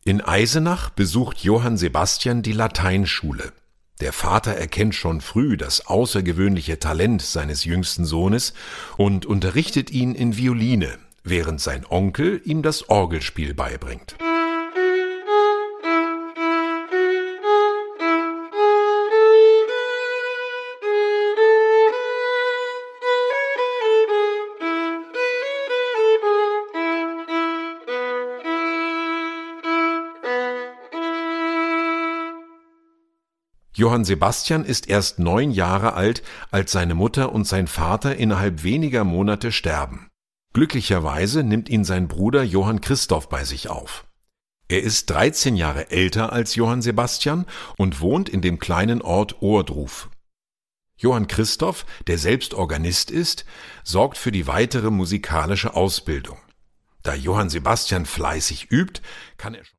In Eisenach besucht Johann Sebastian die Lateinschule. Der Vater erkennt schon früh das außergewöhnliche Talent seines jüngsten Sohnes und unterrichtet ihn in Violine, während sein Onkel ihm das Orgelspiel beibringt. Johann Sebastian ist erst 9 Jahre alt, als seine Mutter und sein Vater innerhalb weniger Monate sterben. Glücklicherweise nimmt ihn sein Bruder Johann Christoph bei sich auf. Er ist 13 Jahre älter als Johann Sebastian und wohnt in dem kleinen Ort Ohrdruf. Johann Christoph, der selbst Organist ist, sorgt für die weitere musikalische Ausbildung. Da Johann Sebastian fleißig übt, kann er